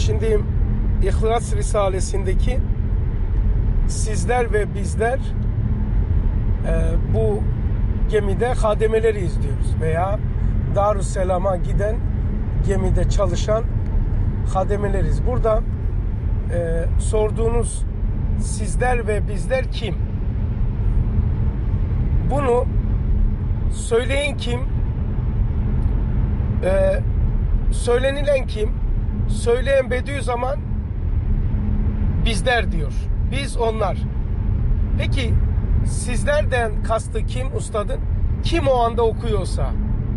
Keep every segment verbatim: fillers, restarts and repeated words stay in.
Şimdi İhlas Risalesindeki sizler ve bizler e, bu gemide hademeleri izliyoruz veya Darüsselam'a giden gemide çalışan hademeleriz. Burada e, sorduğunuz sizler ve bizler kim? Bunu söyleyen kim? E, söylenilen kim? Söyleyen Bediüzzaman bizler diyor. Biz onlar. Peki sizlerden kastı kim ustadın? Kim o anda okuyorsa.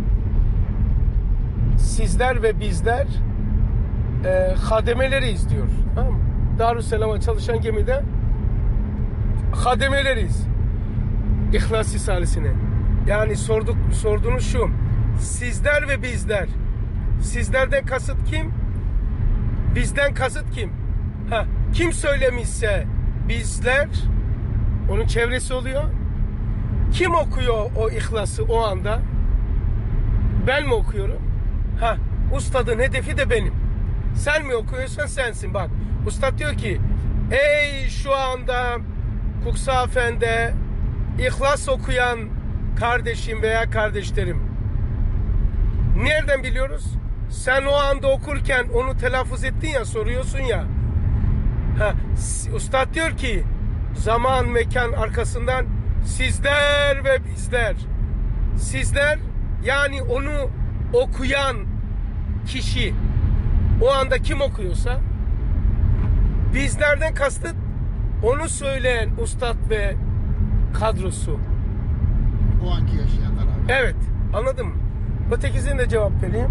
Sizler ve bizler e, hademeleriyiz diyor. Tamam mı? Darüsselam'a çalışan gemide hademeleriyiz. İhlas Risalesi'ne. Yani sorduk, sorduğunuz şu. Sizler ve bizler. Sizlerden kasıt kim? Bizden kasıt kim? Ha, kim söylemişse bizler, onun çevresi oluyor. Kim okuyor o İhlas'ı o anda? Ben mi okuyorum? Ha, ustadın hedefi de benim. Sen mi okuyorsan sensin. Bak, ustad diyor ki, ey şu anda Kuksafen'de İhlas okuyan kardeşim veya kardeşlerim. Nereden biliyoruz? Sen o anda okurken onu telaffuz ettin ya, soruyorsun ya. Ha, ustad diyor ki, zaman mekan arkasından sizler ve bizler. Sizler yani onu okuyan kişi, o anda kim okuyorsa, bizlerden kastıt onu söyleyen ustad ve kadrosu. O anki yaşayanlar abi. Evet, anladın mı? Ötekisine de cevap vereyim.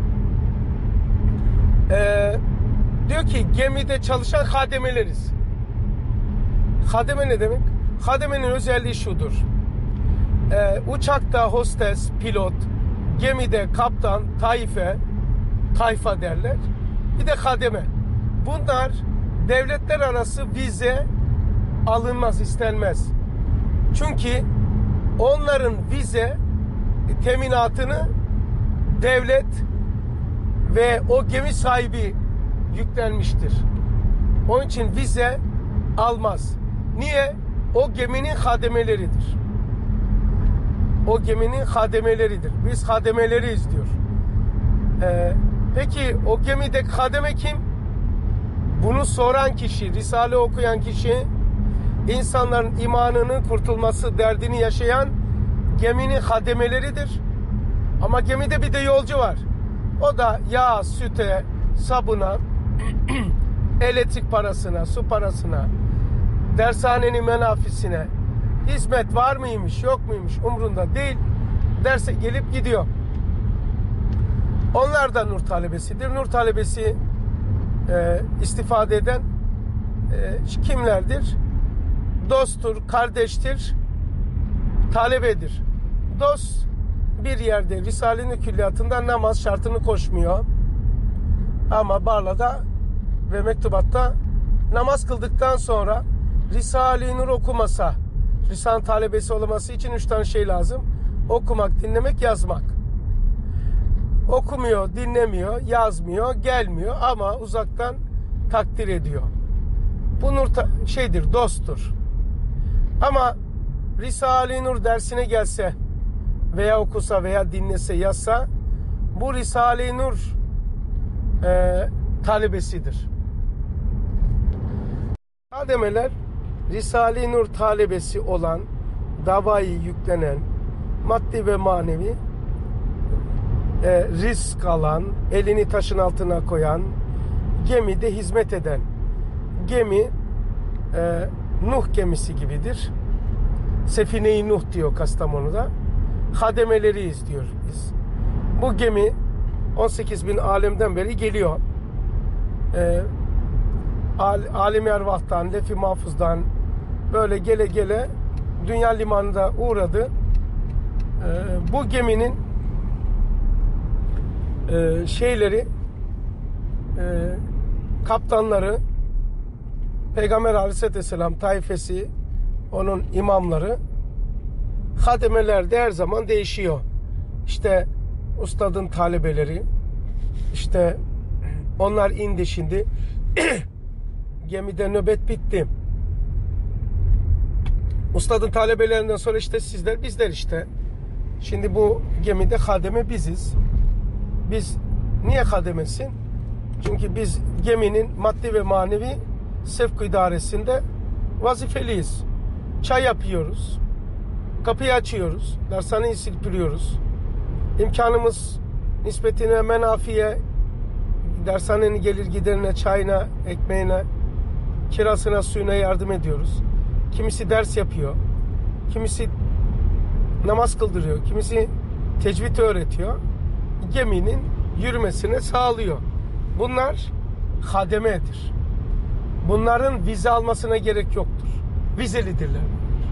Ee, diyor ki gemide çalışan hademeleriz. Hademe ne demek? Hademenin özelliği şudur. Ee, uçakta hostes, pilot, gemide kaptan, tayfe, tayfa derler. Bir de hademe. Bunlar devletler arası vize alınmaz, istenmez. Çünkü onların vize teminatını devlet ve o gemi sahibi yüklenmiştir. Onun için vize almaz. Niye? O geminin hademeleridir. O geminin hademeleridir. Biz hademeleriyiz diyor. Ee, peki o gemideki hademe kim? Bunu soran kişi, Risale okuyan kişi, insanların imanının kurtulması derdini yaşayan geminin hademeleridir. Ama gemide bir de yolcu var. O da yağ, süte, sabuna, elektrik parasına, su parasına, dershanenin menafisine hizmet var mıymış, yok muymuş umrunda değil. Derse gelip gidiyor. Onlar da nur talebesidir. Nur talebesi e, istifade eden e, kimlerdir? Dosttur, kardeştir, talebedir. Dost bir yerde Risale-i Külliyatında namaz şartını koşmuyor. Ama Barla'da ve mektubatta namaz kıldıktan sonra Risale-i Nur okumasa, Risale talebesi olması için üç tane şey lazım. Okumak, dinlemek, yazmak. Okumuyor, dinlemiyor, yazmıyor, gelmiyor ama uzaktan takdir ediyor. Bu nur şeydir, dosttur. Ama Risale-i Nur dersine gelse veya okusa veya dinlese, yazsa, bu Risale-i Nur e, talebesidir. Hademeler Risale-i Nur talebesi olan, davayı yüklenen, maddi ve manevi e, risk alan, elini taşın altına koyan, gemide hizmet eden, gemi e, Nuh gemisi gibidir. Sefine-i Nuh diyor Kastamonu'da. Hademeleriyiz diyor biz. Bu gemi on sekiz bin alemden beri geliyor. Ee, al, Alem-i Ervah'tan, Lef-i Mahfuz'dan böyle gele gele dünya limanında uğradı. Ee, bu geminin e, şeyleri e, kaptanları Peygamber Aleyhisselam tayfesi, onun imamları, hademeler de her zaman değişiyor. İşte ustadın talebeleri, işte onlar indi şimdi. Gemide nöbet bitti. Ustadın talebelerinden sonra işte sizler, bizler işte. Şimdi bu gemide hademe biziz. Biz niye hademesin? Çünkü biz geminin maddi ve manevi sevk idaresinde vazifeliyiz. Çay yapıyoruz. Kapıyı açıyoruz. Dershaneyi silpiriyoruz. İmkanımız nispetine menafiye, dershanenin gelir giderine, çayına, ekmeğine, kirasına, suyuna yardım ediyoruz. Kimisi ders yapıyor. Kimisi namaz kıldırıyor. Kimisi tecvid öğretiyor. Geminin yürümesine sağlıyor. Bunlar hademedir. Bunların vize almasına gerek yoktur. Vizelidirler.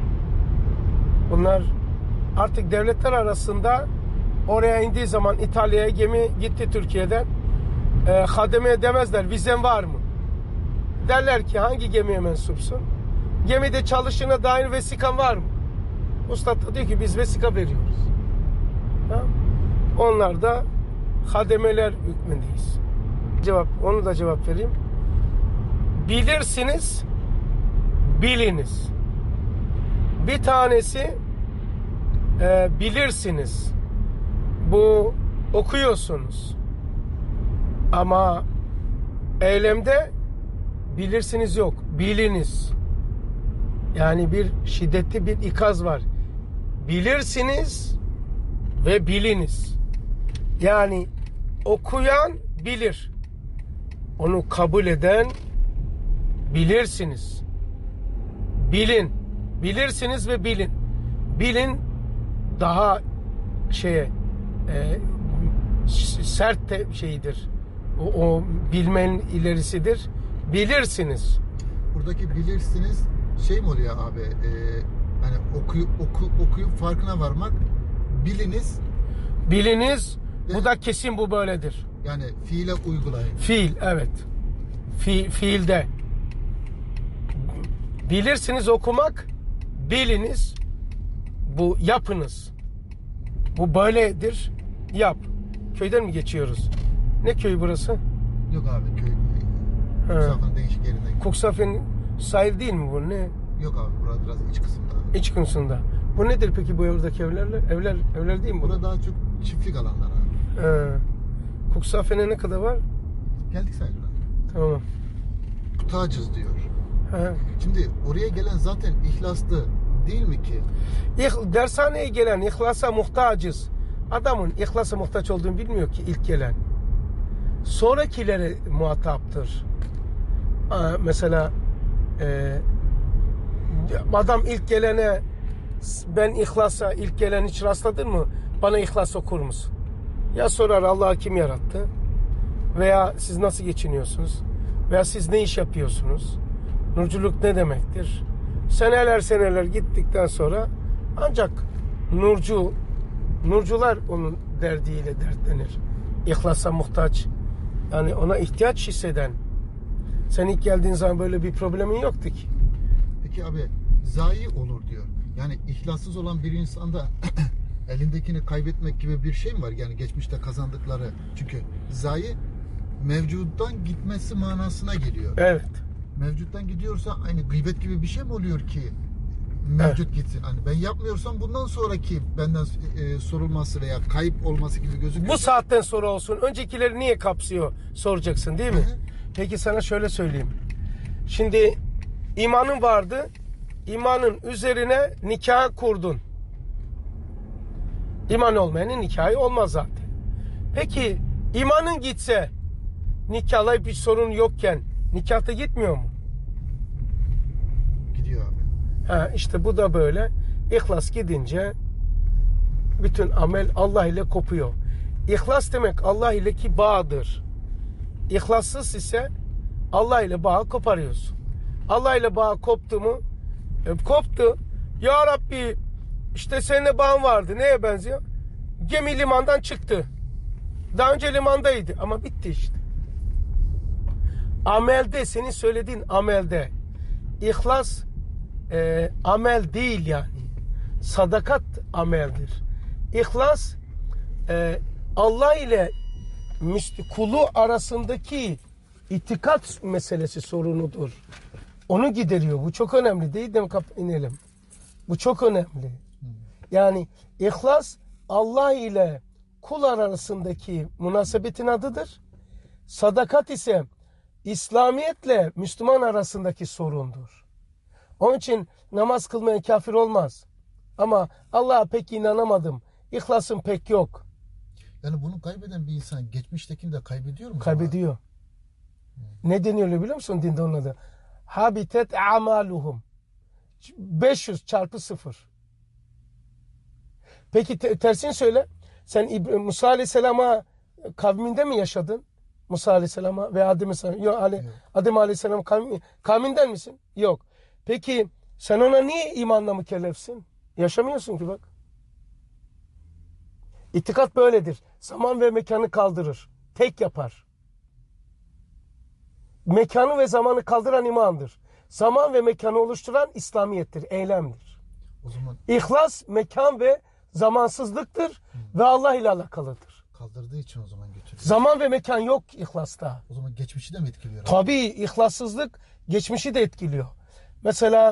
Bunlar artık devletler arasında oraya indiği zaman İtalya'ya gemi gitti Türkiye'den. E, hademeye demezler. Vizen var mı? Derler ki hangi gemiye mensupsun? Gemide çalıştığına dair vesikan var mı? Usta diyor ki biz vesika veriyoruz. Ha? Onlar da hademeler hükmündeyiz. Cevap, onu da cevap vereyim. Bilirsiniz, biliniz. Bir tanesi e, bilirsiniz. Bu okuyorsunuz. Ama eylemde bilirsiniz yok. Biliniz. Yani bir şiddetli bir ikaz var. Bilirsiniz ve biliniz. Yani okuyan bilir. Onu kabul eden bilirsiniz. Bilin. Bilirsiniz ve bilin. Bilin daha şeye e, sert de şeyidir. O, o bilmenin ilerisidir. Bilirsiniz. Buradaki bilirsiniz şey mi oluyor abi? E, hani okuyup oku, okuyup farkına varmak. Biliniz. Biliniz. Bu da kesin bu böyledir. Yani fiile uygulayın. Fiil, evet. Fi, fiilde. Bilirsiniz okumak, biliniz, bu yapınız. Bu böyledir, yap. Köyden mi geçiyoruz? Ne köyü burası? Yok abi köy. Kuksaf'ın değişik yerinden. Kuksaf'ın sahil değil mi bu? Ne? Yok abi burası biraz iç kısımda. İç kısmında. Bu nedir peki bu evdeki evlerle? Evler, evler değil mi bu? Burada daha çok çiftlik alanlar abi. He. Kuksaf'ına ne kadar var? Geldik sayılır. Tamam. Muhtacız diyor. He. Şimdi oraya gelen zaten ihlaslı değil mi ki? İh, dershaneye gelen ihlasa muhtacız. Adamın ihlasa muhtaç olduğunu bilmiyor ki ilk gelen. Sonrakilere muhataptır. Aa, mesela e, adam ilk gelene ben ihlasa ilk gelen hiç rastladın mı? Bana ihlas okur musun? Ya sorar Allah'ı kim yarattı? Veya siz nasıl geçiniyorsunuz? Veya siz ne iş yapıyorsunuz? Nurculuk ne demektir? Seneler seneler gittikten sonra ancak nurcu, nurcular onun derdiyle dertlenir. İhlasa muhtaç, yani ona ihtiyaç hisseden. Sen ilk geldiğin zaman böyle bir problemin yoktu ki. Peki abi zayi olur diyor. Yani ihlassız olan bir insanda elindekini kaybetmek gibi bir şey mi var? Yani geçmişte kazandıkları. Çünkü zayi mevcuttan gitmesi manasına geliyor. Evet. Mevcuttan gidiyorsa aynı gıybet gibi bir şey mi oluyor ki mevcut evet. gitsin? Hani ben yapmıyorsam bundan sonraki benden e, sorulması veya kayıp olması gibi gözüküyor. Bu saatten sonra olsun. Öncekileri niye kapsıyor soracaksın değil mi? Hı hı. Peki sana şöyle söyleyeyim. Şimdi imanın vardı. İmanın üzerine nikah kurdun. İman olmayanın nikahı olmaz zaten. Peki imanın gitse nikahla bir sorun yokken nikahta gitmiyor mu? Gidiyor abi. Ha, işte bu da böyle. İhlas gidince bütün amel Allah ile kopuyor. İhlas demek Allah ile ki bağdır. İhlassız ise Allah ile bağı koparıyorsun. Allah ile bağ koptu mu? E, koptu. Ya Rabbi işte seninle bağın vardı. Neye benziyor? Gemi limandan çıktı. Daha önce limandaydı ama bitti işte. Amelde, senin söylediğin amelde ihlas e, amel değil yani. Sadakat ameldir. İhlas e, Allah ile kulu arasındaki itikat meselesi sorunudur. Onu gideriyor. Bu çok önemli değil mi? Kap inelim. Bu çok önemli. Yani ihlas Allah ile kul arasındaki münasebetin adıdır. Sadakat ise İslamiyetle Müslüman arasındaki sorundur. Onun için namaz kılmaya kafir olmaz. Ama Allah'a pek inanamadım. İhlasım pek yok. Yani bunu kaybeden bir insan geçmiştekini de kaybediyor mu? Kaybediyor. Hmm. Ne deniyor biliyor musun dinde onun adı? Habitet amaluhum. beş yüz çarpı sıfır. Peki te tersini söyle. Sen İbrahim, Musa Aleyhisselam'a kavminde mi yaşadın? Musa Aleyhisselam'a ve Adem Aleyhisselam. Yok, Ale, Adem Aleyhisselam kavmi, kavminden misin? Yok. Peki sen ona niye imanla mükellefsin? Yaşamıyorsun ki bak. İtikat böyledir. Zaman ve mekanı kaldırır. Tek yapar. Mekanı ve zamanı kaldıran imandır. Zaman ve mekanı oluşturan İslamiyettir, eylemdir. O zaman İhlas, mekan ve zamansızlıktır hmm. ve Allah ile alakalıdır. Kaldırdığı için o zaman götürüyor. Zaman ve mekan yok ihlasta. O zaman geçmişi de mi etkiliyor? Tabii ihlassızlık geçmişi de etkiliyor. Mesela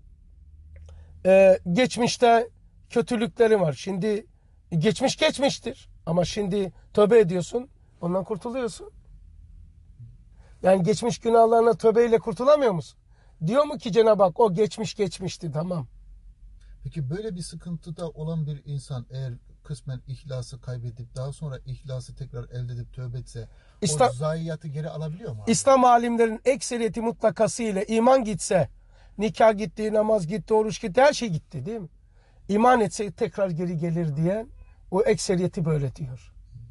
e, geçmişte kötülüklerin var. Şimdi geçmiş geçmiştir. Ama şimdi tövbe ediyorsun. Ondan kurtuluyorsun. Yani geçmiş günahlarına tövbeyle kurtulamıyor musun? Diyor mu ki Cenab-ı Hak o geçmiş geçmişti, tamam. Peki böyle bir sıkıntıda olan bir insan eğer kısmen ihlası kaybedip daha sonra ihlası tekrar elde edip tövbe etse İslam, o zayiatı geri alabiliyor mu? Abi? İslam alimlerin ekseriyeti mutlakası ile iman gitse, nikah gitti, namaz gitti, oruç gitti, her şey gitti değil mi? İman etse tekrar geri gelir diye o ekseriyeti böyle diyor.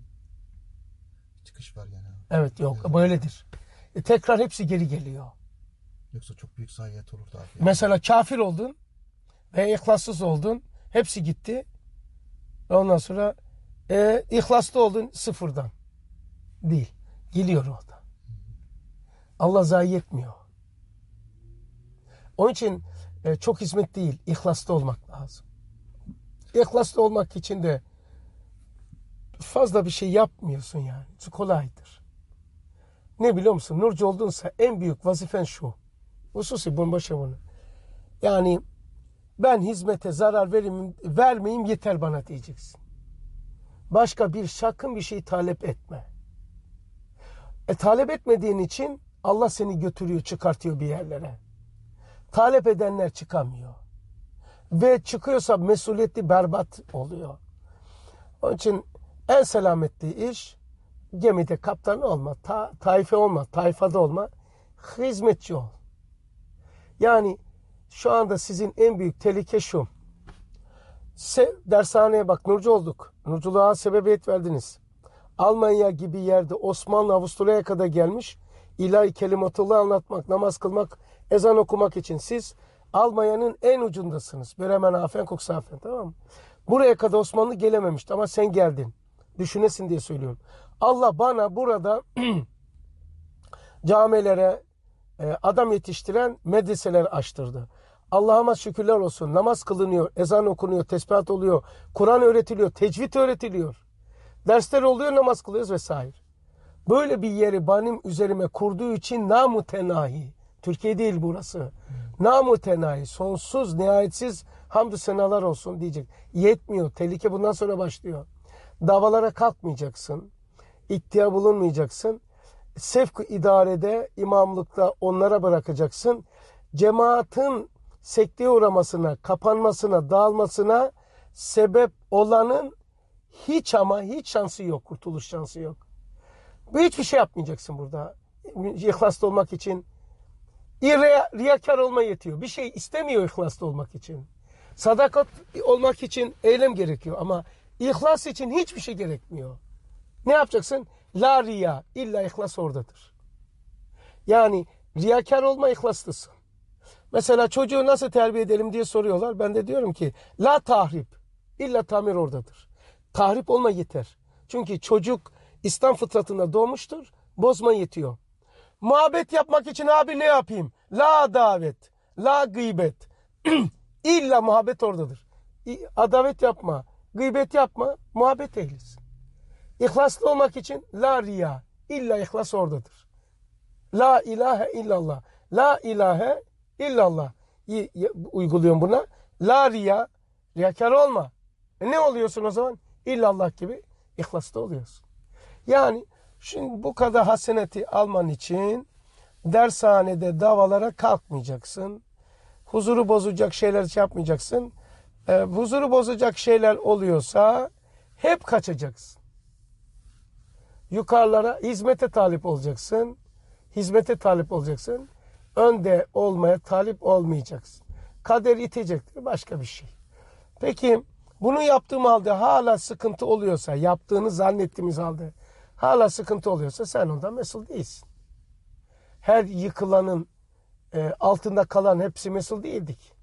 Çıkış var yani. Evet yok evet. Böyledir. E, tekrar hepsi geri geliyor. Yoksa çok büyük zayiat olurdu abi. Yani. Mesela kafir oldun ve ihlassız oldun. Hepsi gitti. Ondan sonra e, ihlaslı oldun sıfırdan. Değil. Geliyor orada. Allah zayi etmiyor. Onun için e, çok hizmet değil. İhlaslı olmak lazım. İhlaslı olmak için de fazla bir şey yapmıyorsun yani. Kolaydır. Ne biliyor musun? Nurcu oldunsa en büyük vazifen şu. Hususi bombaşa bunu. Yani ben hizmete zarar vereyim, vermeyeyim yeter bana diyeceksin. Başka bir sakın bir şey talep etme. E talep etmediğin için Allah seni götürüyor, çıkartıyor bir yerlere. Talep edenler çıkamıyor. Ve çıkıyorsa mesuliyetli berbat oluyor. Onun için en selametli iş gemide kaptan olma, ta, taife olma, tayfada olma, hizmetçi ol. Yani şu anda sizin en büyük tehlike şu. Se, dershaneye bak, nurcu olduk. Nurculuğa sebebiyet verdiniz. Almanya gibi yerde Osmanlı Avusturya'ya kadar gelmiş. İlahi kelimatullah anlatmak, namaz kılmak, ezan okumak için siz Almanya'nın en ucundasınız. Bremen, Afen, Cuxhaven, tamam mı? Buraya kadar Osmanlı gelememişti ama sen geldin. Düşünesin diye söylüyorum. Allah bana burada camilere adam yetiştiren medreseler açtırdı. Allah'ıma şükürler olsun. Namaz kılınıyor, ezan okunuyor, tesbihat oluyor, Kur'an öğretiliyor, tecvid öğretiliyor. Dersler oluyor, namaz kılıyoruz vesaire. Böyle bir yeri benim üzerime kurduğu için namütenahi. Türkiye değil burası. Namütenahi, sonsuz, nihayetsiz hamdü senalar olsun diyecek. Yetmiyor. Tehlike bundan sonra başlıyor. Davalara kalkmayacaksın. İttiha bulunmayacaksın. Sevk-ı idarede, imamlıkta onlara bırakacaksın. Cemaatin sekteye uğramasına, kapanmasına, dağılmasına sebep olanın hiç ama hiç şansı yok. Kurtuluş şansı yok. Hiçbir şey yapmayacaksın burada. İhlaslı olmak için. Riya, riyakar olma yetiyor. Bir şey istemiyor ihlaslı olmak için. Sadakat olmak için eylem gerekiyor ama ihlas için hiçbir şey gerekmiyor. Ne yapacaksın? La riya, illa ihlas oradadır. Yani riyakar olma, ihlaslısın. Mesela çocuğu nasıl terbiye edelim diye soruyorlar. Ben de diyorum ki la tahrip, illa tamir oradadır. Tahrip olma yeter. Çünkü çocuk İslam fıtratında doğmuştur. Bozma yetiyor. Muhabbet yapmak için abi ne yapayım? La davet, la gıybet. İlla muhabbet oradadır. Adavet yapma, gıybet yapma, muhabbet eylesin. İhlaslı olmak için la riya, illa ihlas oradadır. La ilahe illallah. La ilahe illallah. İyi, uyguluyorum buna. La riya. Riyakar olma. E ne oluyorsun o zaman? İllallah gibi ihlaslı oluyorsun. Yani şimdi bu kadar haseneti alman için dershanede davalara kalkmayacaksın. Huzuru bozacak şeyler yapmayacaksın. E, huzuru bozacak şeyler oluyorsa hep kaçacaksın. Yukarılara hizmete talip olacaksın. Hizmete talip olacaksın. Önde olmaya talip olmayacaksın. Kader itecektir, başka bir şey. Peki bunu yaptığım halde hala sıkıntı oluyorsa, yaptığını zannettiğimiz halde hala sıkıntı oluyorsa sen ondan mesul değilsin. Her yıkılanın e, altında kalan hepsi mesul değildik.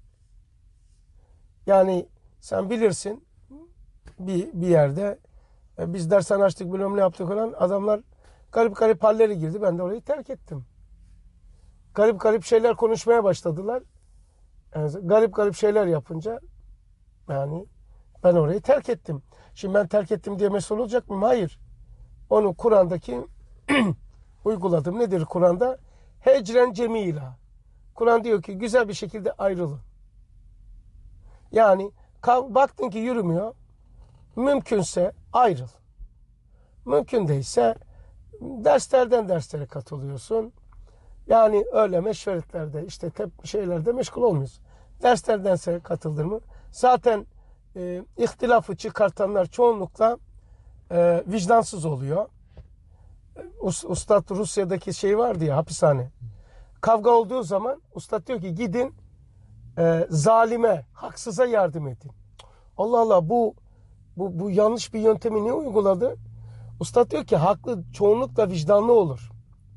Yani sen bilirsin bir, bir yerde e, biz dershane açtık, bilmem ne yaptık falan, adamlar garip garip halleri girdi. Ben de orayı terk ettim. Garip garip şeyler konuşmaya başladılar. Yani garip garip şeyler yapınca yani ben orayı terk ettim. Şimdi ben terk ettim diye mesul olacak mıyım? Hayır. Onu Kur'an'daki uyguladım. Nedir Kur'an'da? Hecren cemila. Kur'an diyor ki güzel bir şekilde ayrılın. Yani baktın ki yürümüyor. Mümkünse ayrıl. Mümkün değilse derslerden derslere katılıyorsun. Yani öyle meşveretlerde işte tep şeylerde meşgul olmuyorsun. Derslerden derslere katıldın mı? Zaten e, ihtilafı çıkartanlar çoğunlukla e, vicdansız oluyor. Ustad Rusya'daki şey vardı ya, hapishane. Kavga olduğu zaman ustad diyor ki gidin e, zalime, haksıza yardım edin. Allah Allah, bu bu bu yanlış bir yöntemi niye uyguladı? Ustad diyor ki haklı çoğunlukla vicdanlı olur.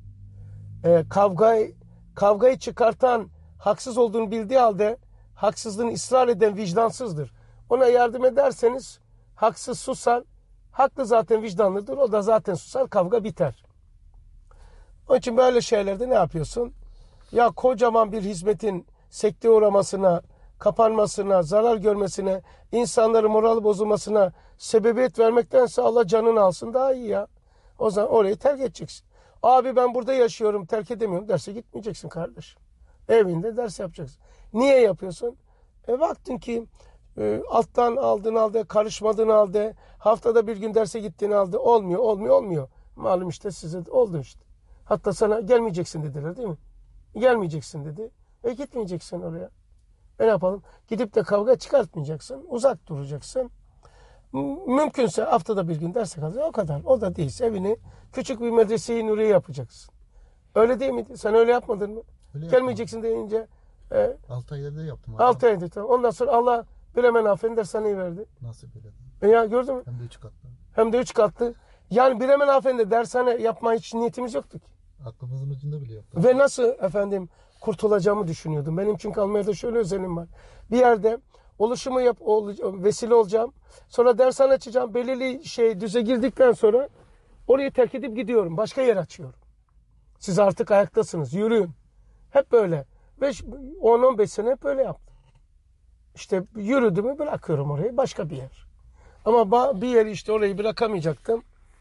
E, kavgayı kavgayı çıkartan haksız olduğunu bildiği halde haksızlığını ısrar eden vicdansızdır. Ona yardım ederseniz haksız susar. Haklı zaten vicdanlıdır. O da zaten susar. Kavga biter. Onun için böyle şeylerde ne yapıyorsun? Ya kocaman bir hizmetin sekteye uğramasına, kapanmasına, zarar görmesine, insanların morali bozulmasına sebebiyet vermektense Allah canını alsın daha iyi ya. O zaman orayı terk edeceksin. Abi ben burada yaşıyorum, terk edemiyorum. Derse gitmeyeceksin kardeşim. Evinde ders yapacaksın. Niye yapıyorsun? E baktın ki e, alttan aldığın halde, karışmadığın halde, haftada bir gün derse gittiğin halde olmuyor, olmuyor, olmuyor. Malum işte size oldu işte. Hatta sana gelmeyeceksin dediler değil mi? Gelmeyeceksin dedi. E gitmeyeceksin oraya. E ne yapalım? Gidip de kavga çıkartmayacaksın. Uzak duracaksın. Mümkünse haftada bir gün derse kalacaksın. O kadar. O da değilse evini küçük bir medrese-i nuriye yapacaksın. Öyle değil miydi? Sen öyle yapmadın mı? Öyle gelmeyeceksin deyince e, altı ayda yaptım. altı ayda. Tamam. Ondan sonra Allah Bilemen Afen'in dershaneyi verdi. Nasıl böyle? E ya gördün mü? Hem de üç katlı. Hem de üç katlı. Yani Bilemen Afen'de dershane yapma hiç niyetimiz yoktu ki. Aklımızın ucunda bile yoktu. Ve nasıl efendim kurtulacağımı düşünüyordum. Benim çünkü Almanya'da şöyle özelim var. Bir yerde oluşumu yap, ol, vesile olacağım. Sonra dershane açacağım. Belirli şey düze girdikten sonra orayı terk edip gidiyorum. Başka yer açıyorum. Siz artık ayaktasınız. Yürüyün. Hep böyle. Ve on on beş sene hep böyle yaptım. İşte yürüdüğümü bırakıyorum orayı. Başka bir yer. Ama bir yeri işte orayı bırakamayacaktım.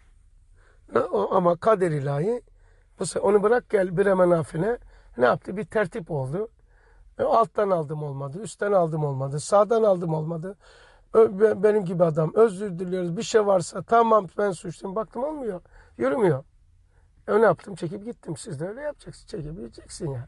Ama kader ilahi onu bırak gel Bilemen Afen'e. Ne yaptı? Bir tertip oldu. Alttan aldım olmadı. Üstten aldım olmadı. Sağdan aldım olmadı. Benim gibi adam özür diliyoruz. Bir şey varsa tamam ben suçluyum. Baktım olmuyor. Yürümüyor. E ne yaptım? Çekip gittim. Siz de öyle yapacaksın. Çekip gideceksin ya.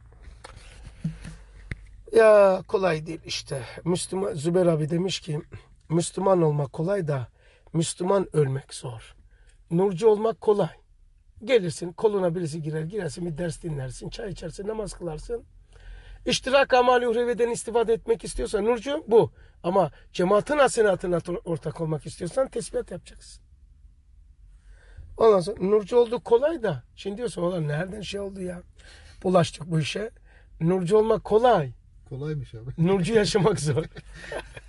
Ya kolay değil işte. Müslüman, Zübeyir abi demiş ki Müslüman olmak kolay da Müslüman ölmek zor. Nurcu olmak kolay. Gelirsin koluna birisi girer. Girersin bir ders dinlersin. Çay içersin. Namaz kılarsın. İştirak amali uhreviden istifade etmek istiyorsan nurcu bu. Ama cemaatin hasenatına ortak olmak istiyorsan tesbihat yapacaksın. Ondan sonra nurcu olduk kolay da. Şimdi diyorsun ulan nereden şey oldu ya. Bulaştık bu işe. Nurcu olmak kolay. Kolaymış abi. Nurcu yaşamak zor.